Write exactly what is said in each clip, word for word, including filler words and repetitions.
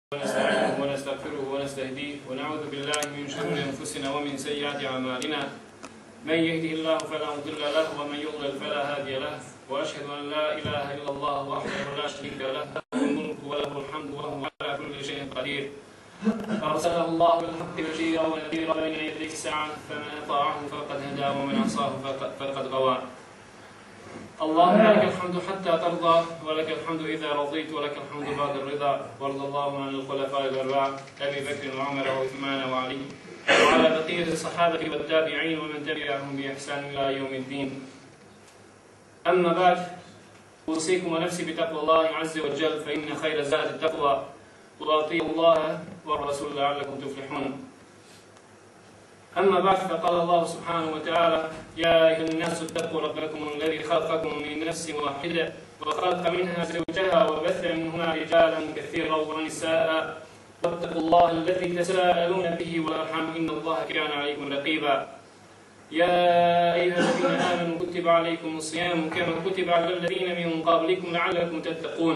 ونستعينه ونستغفره ونستهديه ونعوذ بالله من شرور انفسنا ومن سيئات اعمالنا من يهده الله فلا مضل له ومن يضلل فلا هادي له واشهد ان لا اله الا الله وحده لا شريك له له الملك وله الحمد وهو على كل شيء قدير ارسله الله بالحق بشيرا ونذيرا بين يدي الساعه فمن اطاعه فقد هدى ومن عصاه فقد غوى. اللهم لك الحمد حتى ترضى ولك الحمد إذا رضيت ولك الحمد بعد الرضا. وارض اللهم عن الخلفاء الأربعة أبي بكر وعمر وعثمان وعلي وعلى بقية الصحابة والتابعين ومن تبعهم بإحسان إلى يوم الدين. أما بعد، أوصيكم ونفسي بتقوى الله عز وجل فإن خير الزاد التقوى وأطيعوا الله والرسول لعلكم تفلحون. أما بعد، فقال الله سبحانه وتعالى: يا أيها الناس اتقوا ربكم الذي خلقكم من نفس واحدة وخلق منها زوجها وبث منهما رجالا كثيرا ونساء واتقوا الله الذي تساءلون به والأرحام إن الله كان عليكم رقيبا. يا أيها الذين آمنوا كتب عليكم الصيام كما كتب على الذين من قبلكم لعلكم تتقون.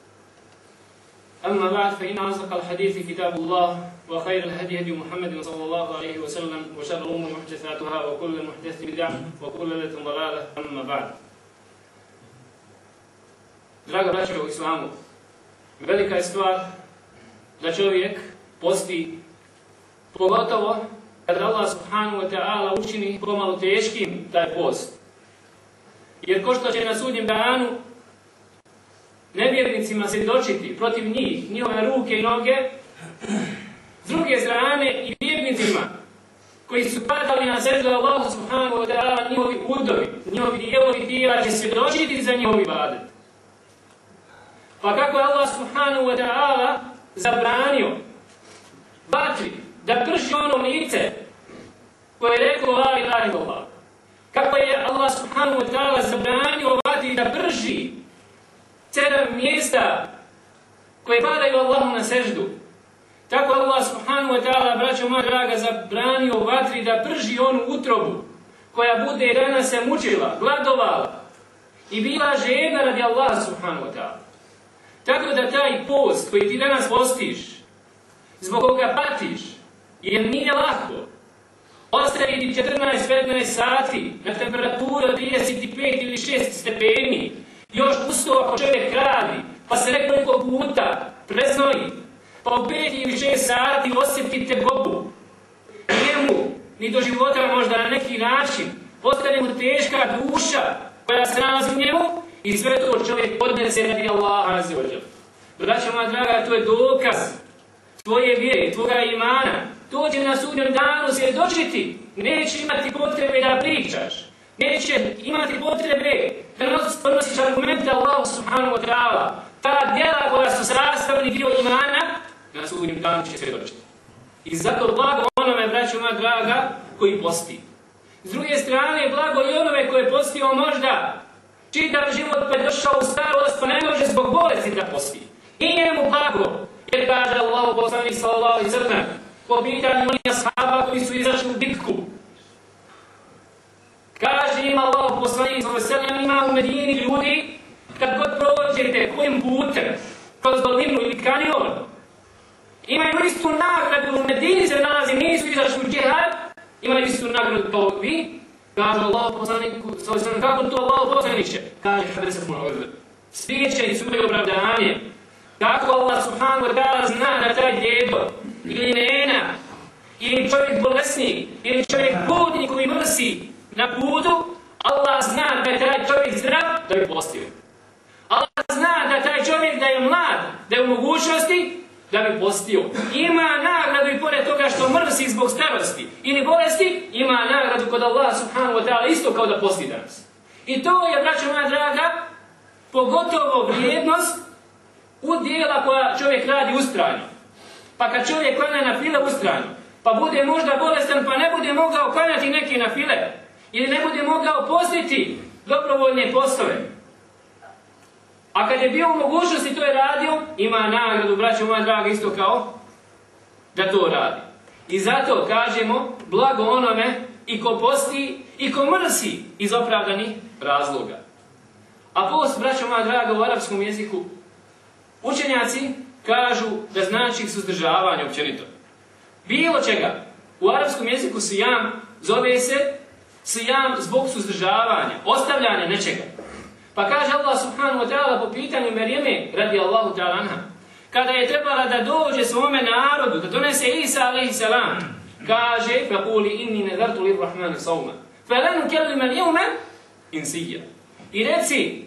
أما بعد، فإن أصدق الحديث كتاب الله وخير الهدي هدي محمد صلى الله عليه وسلم وشر الأمور محدثاتها وكل محدثة بدعة وكل بدعة ضلالة. أما بعد. Draga braćo u islamu, velika je stvar da čovjek posti, pogotovo kada Allah subhanahu wa ta'ala učini pomalo teškim taj post. Jer ko što će na sudnjem danu nevjernicima svjedočiti protiv njih, njihove ruke i noge, s druge strane i vjernicima koji su padali na seždu Allahu subhanahu wa ta'ala, njihovi udovi, njihovi dijelovi tijela će svjedočiti za njihovi ibadet. Pa kako je Allah subhanahu wa ta'ala zabranio vatri da prži ono lice koje je rekao la ilaha illallah, kako je Allah subhanahu wa ta'ala zabranio vatri da prži sedam mjesta koje padaju Allahu na seždu, tako Allah subhanahu wa ta'ala, braćo moja draga, zabranio vatri da prži onu utrobu koja bude danas se mučila, gladovala i bila žedna radi Allaha subhanahu wa ta'ala. Tako da taj post koji ti danas postiš, zbog koga patiš, jer nije lako ostaviti četrnaest do petnaest sati na temperaturu od trideset pet ili šest stepeni, još usto ako čovjek radi, pa se nekoliko puta preznoji, pa u pet ili šest sati osjetite gobu. Njemu, ni do života možda na neki način, postane mu teška duša koja se nalazi u njemu i sve to čovjek podnese radi Allaha azza wa jalla. Braćo moja draga, to je dokaz tvoje vjere, tvoga imana. To će na sudnjem danu svjedočiti. Neće imati potrebe da pričaš. Neće imati potrebe da podnosiš argumente Allahu subhanahu wa ta'ala. Ta djela koja su sastavni dio imana, na sudnjem danu će svjedočiti. I zato blago onome, braćo moja draga, koji posti. S druge strane, blago i onome koji je postio možda čitav život pa je došao u starost pa ne može zbog bolesti da posti. I njemu blago, jer kaže Allahu poslanik sallallahu alejhi ve sellem po pitanju onih ashaba koji su izašli u bitku. Kaže im Allahu poslanik sallallahu alejhi ve sellem, ima u Medini ljudi, kad god prođete kojim putem, kroz dolinu ili kanjon, imaju istu nagradu, u Medini se nalazi, nisu izašli u džihad, imaju istu nagradu kao vi. Kaže Allah poslaniku, kako to Allah poslaniće? Kaže, kada se puno odgleda. Svijeće i svoje opravdanje. Kako Allah subhanahu wa ta'ala zna da taj djedo, ili nena, ili čovjek bolesnik, ili čovjek putnik koji mrsi na putu, Allah zna da je taj čovjek zdrav, da je postio. Allah zna da taj čovjek da je mlad, da je u mogućnosti, da bi postio. Ima nagradu i pored toga što mrsi zbog starosti ili bolesti, ima nagradu kod Allah subhanahu wa ta'ala isto kao da posti danas. I to je, braćo moja draga, pogotovo vrijednost u dijela koja čovjek radi ustrajno. Pa kad čovjek klanja na file ustrajno, pa bude možda bolestan pa ne bude mogao klanjati neke na file, ili ne bude mogao postiti dobrovoljne postove. A kad je bio u mogućnosti to je radio, ima nagradu, braćo moja draga, isto kao da to radi. I zato kažemo blago onome i ko posti i ko mrsi iz opravdanih razloga. A post, braćo moja draga, u arapskom jeziku, učenjaci kažu da znači suzdržavanje općenito. Bilo čega. U arapskom jeziku sijam zove se sijam zbog suzdržavanja, ostavljanja nečega. Pa kaže Allah subhanahu wa ta'ala po pitanju Merijeme radi Allahu ta'ala anha, kada je trebala da dođe svome narodu, da donese Isa alaihi salam, kaže فَقُولِ إِنِّي نَذَرْتُ لِلرَّحْمَنِ صَوْمًا فَلَنُ كَلِّمَ الْيَوْمَ إِنْسِيًّا. I reci,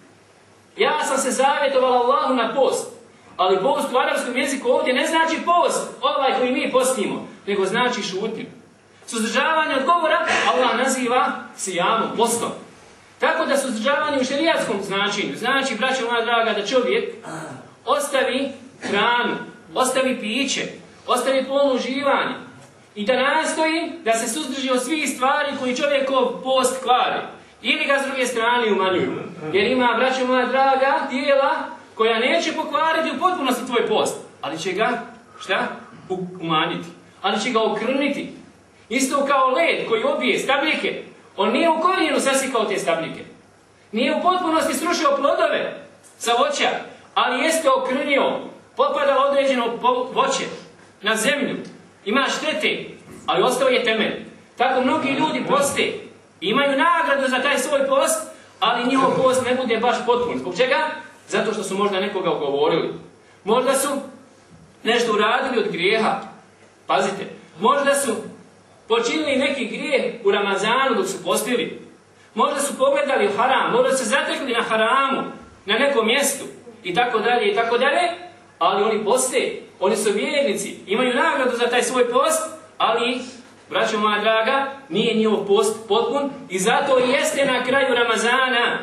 ja sam se zavjetovala Allahu na post, ali post u arapskom jeziku ovdje ne znači post, ovaj koji mi postimo, nego znači šutnju. Suzdržavanje od govora Allah naziva sijamom, postom. Tako da suzdržavanje u šerijatskom značenju znači, braćo moja draga, da čovjek ostavi hranu, ostavi piće, ostavi polno uživanje i da nastoji da se suzdrži od svih stvari koji čovjekov post kvari ili ga s druge strane umanjuju. Jer ima, braćo moja draga, tijela koja neće pokvariti u potpunosti tvoj post, ali će ga, šta? Umanjiti. Ali će ga okrniti. Isto kao led koji obije stabljike, on nije u korijenu sasikao te stabljike. Nije u potpunosti srušio plodove sa voća, ali jeste okrnio, popadalo određeno voće na zemlju, ima štete, ali ostao je temelj. Tako mnogi ljudi poste, imaju nagradu za taj svoj post, ali njihov post ne bude baš potpun. Zbog čega? Zato što su možda nekoga ugovorili. Možda su nešto uradili od grijeha. Pazite, možda su počinili neki grijeh u Ramazanu dok su postili. Možda su pogledali u haram, možda su se zatekli na haramu, na nekom mjestu i tako dalje i tako dalje, ali oni poste, oni su vjernici, imaju nagradu za taj svoj post, ali, braćo moja draga, nije njihov post potpun i zato i jeste na kraju Ramazana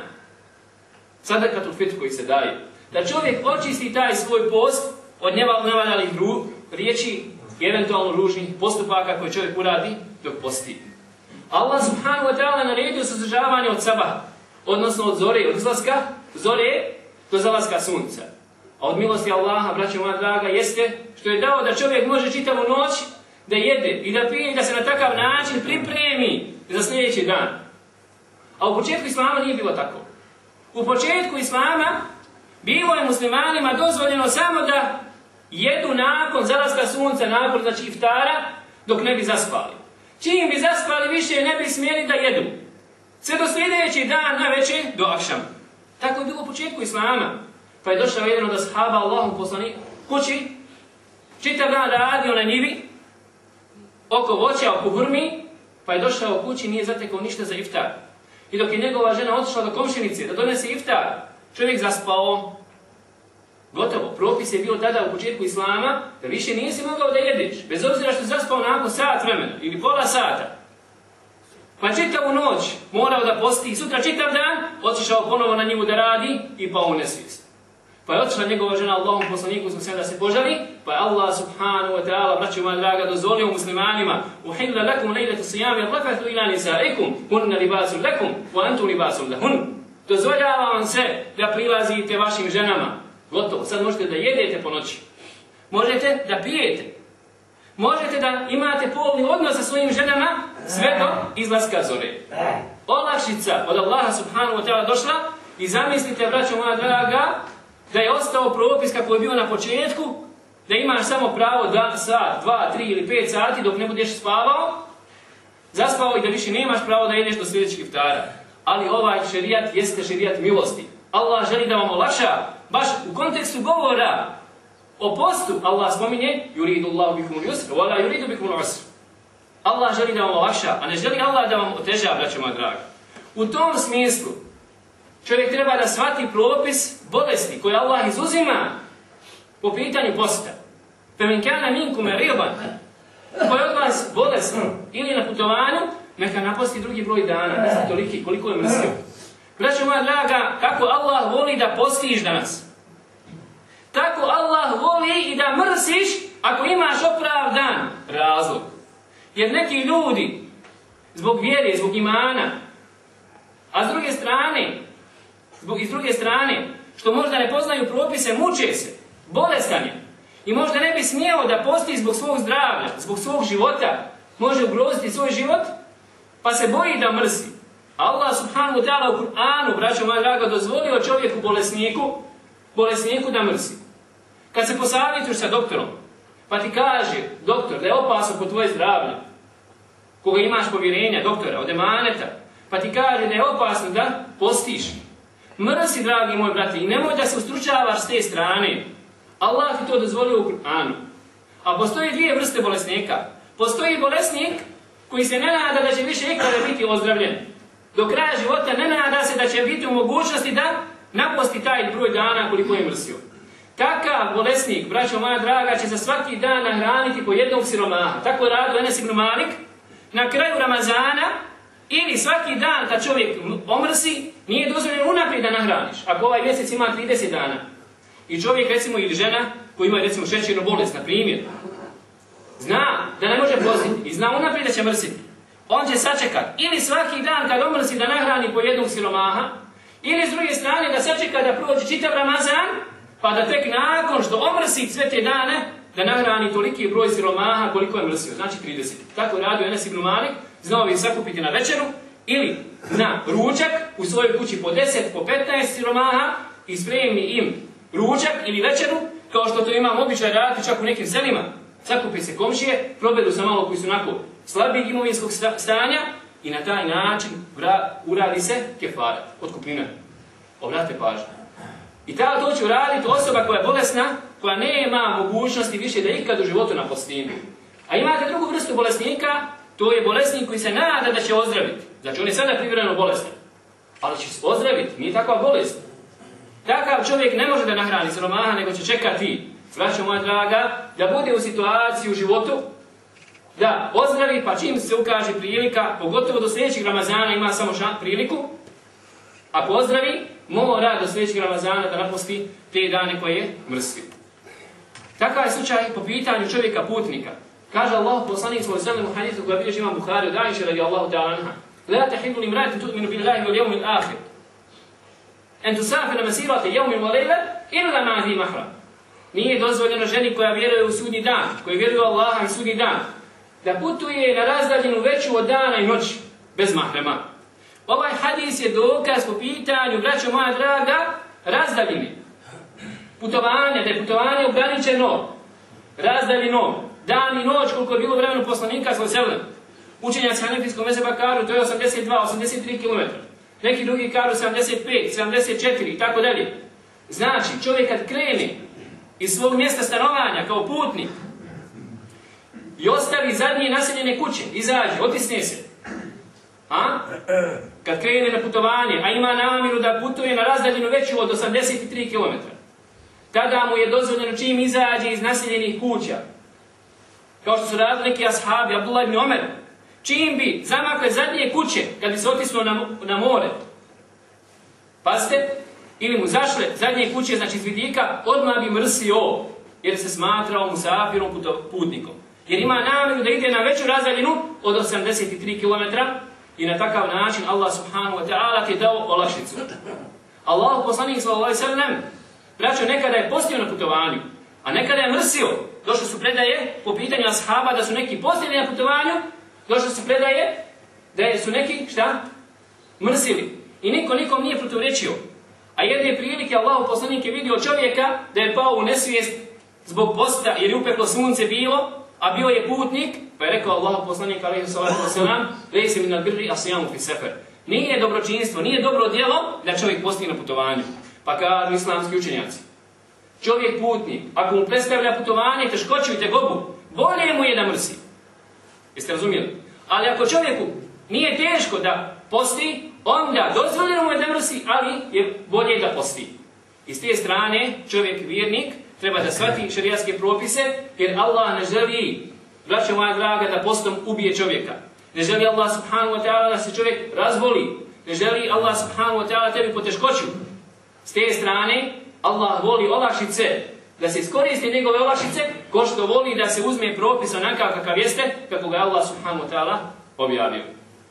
sadakatul fitr koji se daje. Da čovjek očisti taj svoj post od nevaljalih riječi i eventualno ružnih postupaka koje čovjek uradi dok posti. Allah subhanahu wa ta'ala naredio suzdržavanje od sabaha, odnosno od zore, od izlaska zore do zalaska sunca. A od milosti Allaha, braćo moja draga, jeste što je dao da čovjek može čitavu noć da jede i da pije i da se na takav način pripremi za sljedeći dan. A u početku Islama nije bilo tako. U početku Islama bilo je muslimanima dozvoljeno samo da jedu nakon zalaska sunca, nakon znači iftara, dok ne bi zaspali. Čim bi zaspali više ne bi smjeli da jedu. Sve do sljedeći dan na večer do akšama. Tako je bilo u početku Islama. Pa je došao jedan od ashaba Allahom poslanika kući, čitav dan radio na njivi, oko voća, oko hurmi, pa je došao kući i nije zatekao ništa za iftar. I dok je njegova žena otišla do komšinice da donese iftar, čovjek zaspao. Gotovo, propis je bio tada u početku Islama da više nisi mogao da jedeš, bez obzira što zaspao nakon sat vremena ili pola sata. Pa čitavu noć morao da posti i sutra čitav dan otišao ponovo na njivu da radi i pao u nesvijest. Pa je otišla njegova žena Allahom poslaniku sam da se požali, pa je Allah subhanahu wa ta'ala, braćo moja draga, dozvolio muslimanima uhilla lakum lejletu sijami rafatu ila nisaikum hunna libasun lakum wa antum libasun lahun. Dozvoljava vam se da prilazite vašim ženama. Gotovo, sad možete da jedete po noći. Možete da pijete. Možete da imate polni odnos sa svojim ženama sve do izlaska zore. Olakšica od Allaha subhanahu wa ta'ala došla i zamislite, braćo moja draga, da je ostao propis kako je bio na početku, da imaš samo pravo da sat, dva, tri ili pet sati dok ne budeš spavao, zaspao i da više nemaš pravo da jedeš do sljedećeg iftara. Ali ovaj šerijat jeste šerijat milosti. Allah želi da vam olakša, baš u kontekstu govora o postu, Allah spominje yuridu Allahu bikumul yusra wa la yuridu bikumul usra. Allah želi da vam olakša, a ne želi Allah da vam oteža, braćo moja draga. U tom smislu čovjek treba da shvati propis bolesti koje Allah izuzima po pitanju posta. فَمَنْ كَانَ مِنْكُمْ مَرِيضًا Ko je od vas bolestan ili na putovanju, neka naposti drugi broj dana, ne znam toliki, koliko je mrsio. Braćo moja draga, kako Allah voli da postiš danas. Tako Allah voli i da mrsiš ako imaš opravdan razlog. Jer neki ljudi, zbog vjere, zbog imana, a s druge strane, zbog, i s druge strane, što možda ne poznaju propise, muče se, bolestan je. I možda ne bi smjeo da posti zbog svog zdravlja, zbog svog života, može ugroziti svoj život, pa se boji da mrsi. Allah subhanahu wa ta'ala u Kur'anu, braćo moja draga, dozvolio čovjeku bolesniku, bolesniku da mrsi. Kad se posavjetuješ sa doktorom, pa ti kaže doktor da je opasno po tvoje zdravlje, koga imaš povjerenja doktora, od emaneta, pa ti kaže da je opasno da postiš. Mrsi, dragi moj brati, i nemoj da se ustručavaš s te strane. Allah ti to dozvolio u Kur'anu. A postoji dvije vrste bolesnika. Postoji bolesnik koji se ne nada da će više ikada biti ozdravljen. Do kraja života ne nada se da će biti u mogućnosti da naposti taj broj dana koliko je mrsio. Takav bolesnik, braćo moja draga, će za svaki dan nahraniti po jednog siromaha. Tako radio Enes ibn Malik. Na kraju Ramazana ili svaki dan kad čovjek omrsi, nije dozvoljeno unaprijed da nahraniš. Ako ovaj mjesec ima trideset dana i čovjek, recimo, ili žena koji ima, recimo, šećernu bolest, na primjer, zna da ne može postiti i zna unaprijed da će mrsiti, on će sačekat ili svaki dan kad omrsi da nahrani po jednog siromaha, ili s druge strane da sačeka da prođe čitav Ramazan, pa da tek nakon što omrsi sve te dane, da nahrani toliki broj siromaha koliko je mrsio, znači trideset. Tako radio Enes ibn Malik, znao bi sakupiti na večeru ili na ručak u svojoj kući po deset, po petnaest siromaha i spremni im ručak ili večeru, kao što to imam običaj raditi čak u nekim selima. Sakupi se komšije, probedu sa malo koji su onako slabijeg imovinskog stanja i na taj način uradi se kefarat, otkupnina. Obratite pažnju. I tada to će uraditi osoba koja je bolesna, koja nema mogućnosti više da ikad u životu naposti. A imate drugu vrstu bolesnika, to je bolesnik koji se nada da će ozdraviti. Znači on je sada privremeno bolestan, ali će se ozdraviti, nije takva bolest. Takav čovjek ne može da nahrani siromaha, nego će čekati, braćo moja draga, da bude u situaciji u životu, da ozdravi, pa čim se ukaže prilika, pogotovo do sljedećeg Ramazana ima samo šan, priliku, ako ozdravi, mora do sljedećeg Ramazana da naposti te dane koje je mrsio. Takav je slučaj po pitanju čovjeka putnika. Kaže Allah, poslanik svoj sallam u hadithu koja bilježi imam Buhari od Aisha radijallahu ta'ala anha: "La tahillu limra'atin tu'minu billahi wal yawmil akhir an tusafira masirata yawmin wa layla illa ma'a dhi mahram." Nije dozvoljeno ženi koja vjeruje u sudnji dan, koja vjeruje u Allaha i sudnji dan, da putuje na razdaljinu veću od dana i noći bez mahrema. Ovaj hadis je dokaz po pitanju, braćo moja draga, razdaljine. Putovanje, da je putovanje ograničeno razdaljinom, dan i noć, koliko je bilo vremenu poslanika sallallahu alejhi ve sellem. Učenjaci hanefijskog mezheba kažu to je osamdeset dva osamdeset tri kilometra. Neki drugi kažu sedamdeset pet sedamdeset četiri i tako dalje. Znači, čovjek kad krene iz svog mjesta stanovanja kao putnik i ostavi zadnje naseljene kuće, izađe, otisne se. A? Kad krene na putovanje, a ima namjeru da putuje na razdaljinu veću od osamdeset tri kilometra, tada mu je dozvoljeno čim izađe iz naseljenih kuća, kao što su radili neki ashabi, Abdullah ibn Omer, čim bi zamakle zadnje kuće, kad bi se otisnuo na, na more, pazite, ili mu zašle zadnje kuće, znači iz vidika, odmah bi mrsio, jer se smatrao musafirom, putnikom. Jer ima namjeru da ide na veću razdaljinu od osamdeset tri kilometra i na takav način Allah subhanahu wa ta'ala ti je dao olakšicu. Allah poslanik sallallahu alejhi ve sellem, braćo, nekada je postio na putovanju, a nekada je mrsio. Došle su predaje po pitanju ashaba da su neki postili na putovanju, došle su predaje da su neki, šta? Mrsili. I niko nikom nije protivrečio. A jedne prilike Allah poslanik je vidio čovjeka da je pao u nesvijest zbog posta jer je upeklo sunce bilo, a bio je putnik, pa je rekao Allah poslanik alejhi salatu vesselam: "Lejse min al-birri as-siyamu fi safar." Nije dobročinstvo, nije dobro djelo da čovjek posti na putovanju. Pa kažu islamski učenjaci, čovjek putnik, ako mu predstavlja putovanje, teškoću i tegobu, bolje mu je da mrsi. Jeste razumjeli? Ali ako čovjeku nije teško da posti, onda dozvoljeno mu je da mrsi, ali je bolje da posti. I s te strane čovjek vjernik treba da shvati šerijatske propise, jer Allah ne želi, braćo moja draga, da postom ubije čovjeka. Ne želi Allah subhanahu wa ta'ala da se čovjek razboli. Ne želi Allah subhanahu wa ta'ala tebi poteškoću. S te strane, Allah voli olakšice, da se iskoriste njegove olakšice, ko što voli da se uzme propis onakav kakav jeste, kako ga Allah subhanahu wa ta'ala objavio.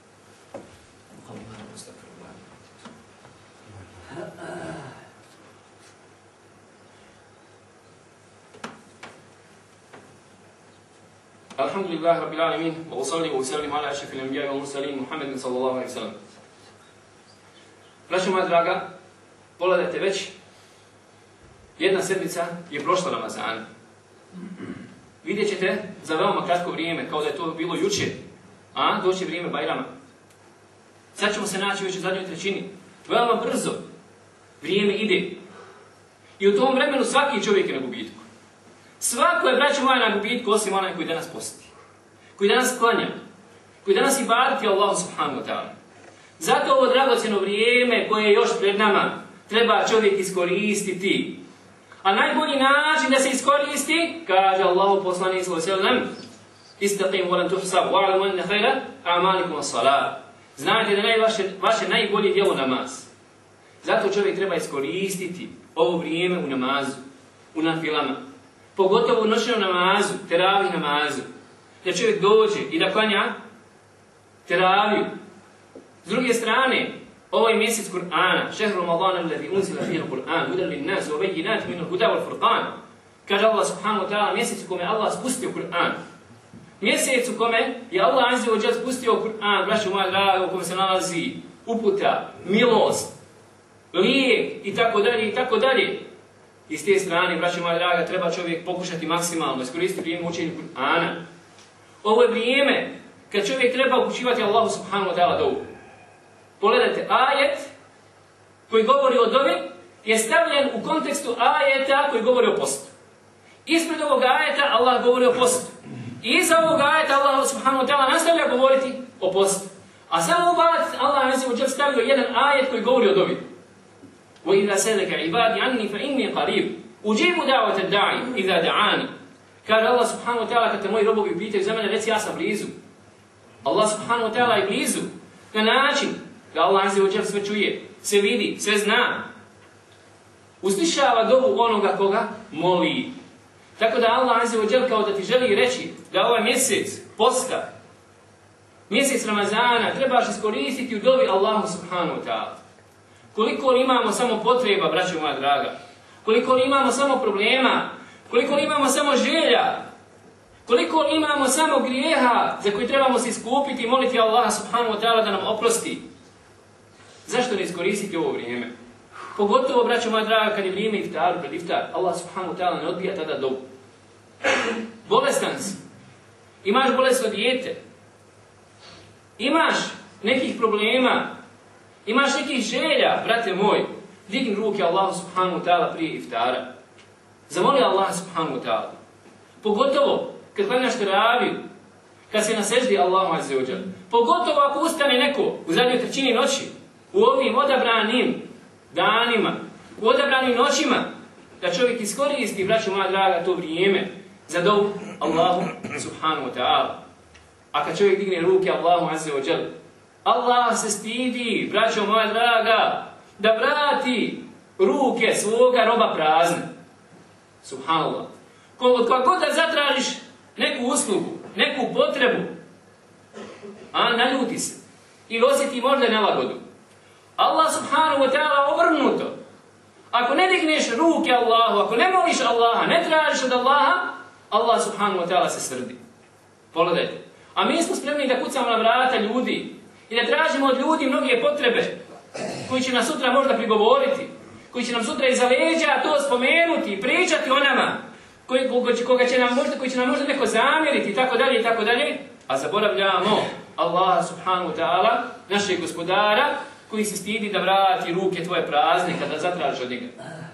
Alhamdulillah rabbil alamin, wa usalli wa usallim ala ashrafil anbiya'i wal mursalin Muhammedin sallallahu alejhi ve sellem. Braćo moja draga, pogledajte već Jedna sedmica je prošla Ramazana. Vidjet ćete za veoma kratko vrijeme, kao da je to bilo jučer, a doći vrijeme Bajrama. Sad ćemo se naći već u zadnjoj trećini. Veoma brzo vrijeme ide. I u tom vremenu svaki čovjek je na gubitku. Svako je, braćo moja, na gubitku, osim onaj koji danas posti. Koji danas klanja. Koji danas ibadati Allahu subhanahu wa ta'ala. Zato ovo dragocjeno vrijeme koje je još pred nama treba čovjek iskoristiti. A najbolji način da se iskoristi, kaže Allahu poslanik sallallahu alejhi ve sellem, istaqim wa lan tuhsab wa a'lamu anna khayra a'malikum as-salat. Znate da je vaše, vaše najbolje djelo namaz. Zato čovjek treba iskoristiti ovo vrijeme u namazu, u nafilama. Pogotovo u noćnom namazu, teravih namazu. Da čovjek dođe i da klanja teraviju. S druge strane, ovo je mjesec Kur'ana, šehr Ramadana alladhi unzila fihi al-Qur'an, hudan lin-nas wa bayyinatin min al-huda wal-furqan. Kaže Allah subhanahu wa ta'ala, mjesec u kome Allah spustio Kur'an. Mjesec u kome je Allah azza wa jalla spustio Kur'an, braćo moja draga, u kome se nalazi uputa, milost, lijek i tako dalje i tako dalje. I s te strane, braćo moja draga, treba čovjek pokušati maksimalno iskoristiti vrijeme učenja Kur'ana. Ovo je vrijeme kad čovjek treba upućivati Allahu subhanahu wa ta'ala dovu. Pogledajte, ajet koji govori o dovi je stavljen u kontekstu ajeta koji govori o postu. Ispred ovog ajeta Allah govori o postu. I iza ovog ajeta Allah subhanahu wa ta'ala nastavlja govoriti o postu. A samo u ajet Allah je stavio jedan ajet koji govori o dovi. وَإِذَا سَلَكَ عِبَادِ عَنِّي فَإِنِّي قَرِيبٌ أُجِيبُ دَعْوَةَ الدَّاعِ إِذَا دَعَانِ. Kaže Allah subhanahu wa ta'ala, kad te moji robovi pitaju za mene, reci ja sam blizu. Allah subhanahu wa ta'ala je blizu. Na način da Allah azza wa jalla sve čuje, sve vidi, sve zna. Uslišava dovu onoga koga moli. Tako da Allah azza wa jalla kao da ti želi reći da ovaj mjesec posta, mjesec Ramazana, trebaš iskoristiti u dovi Allahu subhanahu wa ta'ala. Koliko imamo samo potreba, braćo moja draga, koliko imamo samo problema, koliko imamo samo želja, koliko imamo samo grijeha za koje trebamo se iskupiti i moliti Allaha subhanahu wa ta'ala da nam oprosti. Zašto ne iskoristiti ovo vrijeme? Pogotovo, braćo moja draga, kad je vrijeme iftaru, pred iftar, Allah subhanahu wa ta'ala ne odbija tada dovu. Bolestan si, imaš bolesno dijete, imaš nekih problema, imaš nekih želja, brate moj, digni ruke Allahu subhanahu wa ta'ala prije iftara. Zamoli Allah subhanahu wa ta'ala. Pogotovo kad klanjaš teraviju, kad se naseždi Allahu azza wa jalla. Pogotovo ako ustane neko u zadnjoj trećini noći, u ovim odabranim danima, u odabranim noćima, da čovjek iskoristi, braćo moja draga, to vrijeme za dovu Allahu subhanahu wa ta'ala. A kad čovjek digne ruke Allahu azza wa jalla, Allah se stidi, braćo moja draga, da vrati ruke svoga roba prazne. Subhanallah. Kako god da zatražiš neku uslugu, neku potrebu, a naljuti se ili osjeti možda nelagodu. Allah subhanahu wa ta'ala obrnuto. Ako ne digneš ruke Allahu, ako ne moliš Allaha, ne tražiš od Allaha, Allah subhanahu wa ta'ala se srdi. Pogledajte. A mi smo spremni da kucamo na vrata ljudi i da tražimo od ljudi mnoge potrebe koji će nas sutra možda prigovoriti, koji će nam sutra iza leđa to spomenuti i pričati o nama, koji, koga će nam možda, koji će nam možda neko zamjeriti i tako dalje i tako dalje, a zaboravljamo Allah subhanahu wa ta'ala, našeg gospodara, koji se stidi da vrati ruke tvoje prazne kada zatražiš od njega.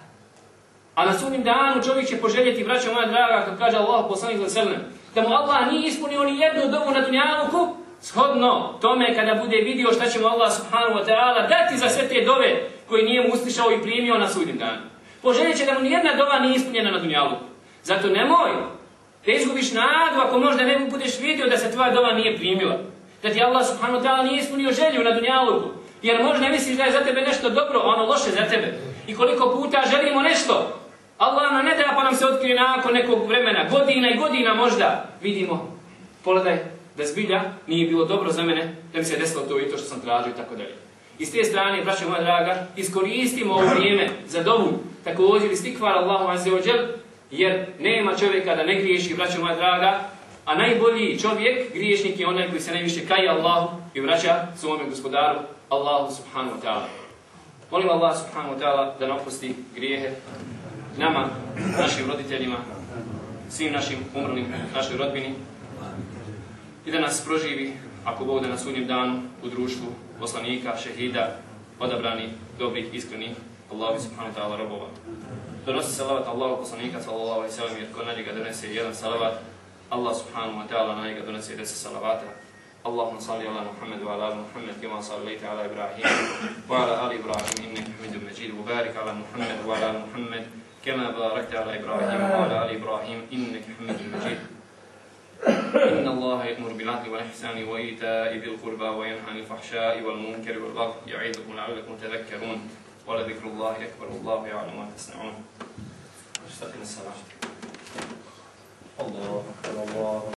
A na sudnjem danu čovjek će poželjeti, braćo moja draga, kad kaže Allah poslanik sallallahu alejhi ve sellem, da mu Allah nije ispunio ni jednu dovu na dunjaluku, shodno tome kada bude vidio šta će mu Allah subhanahu wa ta'ala dati za sve te dove koje nije mu uslišao i primio na sudnjem danu. Poželjet će da mu ni jedna dova nije ispunjena na dunjaluku. Zato nemoj da izgubiš nadu ako možda ne budeš vidio da se tvoja dova nije primila. Da ti Allah subhanahu wa ta'ala nije ispunio želju na dunjaluku. Jer možda ne misliš da je za tebe nešto dobro, a ono loše za tebe. I koliko puta želimo nešto, Allah nam ne da pa nam se otkrije nakon nekog vremena, godina i godina možda. Vidimo, pogledaj, da zbilja nije bilo dobro za mene, da mi se desilo to i to što sam tražio i tako dalje. I s te strane, braćo moja draga, iskoristimo ovo vrijeme za dovu, također istikvar Allahu azza wa jal, jer nema čovjeka da ne griješi, braćo moja draga, a najbolji čovjek, griješnik je onaj koji se najviše kaje Allahu i vraća svome gospodaru, Allahu subhanahu wa ta'ala. Molim Allah subhanahu wa ta'ala da nam oprosti grijehe, nama, našim roditeljima, svim našim umrlim, našoj rodbini i da nas proživi, ako Bog da na sudnjem danu u društvu poslanika, šehida, odabrani, dobrih, iskrenih, Allahu subhanahu wa ta'ala robova. Donosi salavat Allahu poslanika sallallahu alaihi sallam, jer ko na njega donese jedan salavat, Allah subhanahu wa ta'ala na njega donese deset salavata. Allahumma salli ala Muhammad wa ala ali Muhammad kama sallaita ala Ibrahim wa ala ali Ibrahim innaka Hamidum Majid wa barik ala Muhammad wa ala ali Muhammad kama barakta ala Ibrahim wa ala ali Ibrahim innaka Hamidum Majid. إن الله يأمر بالعدل والإحسان وإيتاء ذي القربى وينهى عن الفحشاء والمنكر والبغي يعظكم لعلكم تذكرون ولذكر الله أكبر والله يعلم ما تصنعون. استقم الصلاة. الله أكبر الله